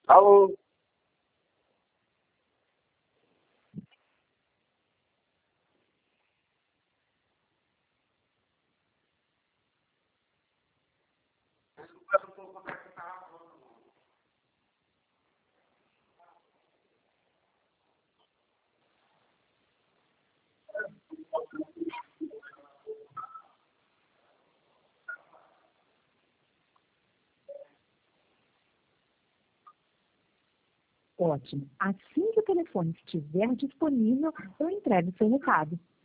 Alô? Ótimo. Assim que o telefone estiver disponível, eu entrego o seu recado.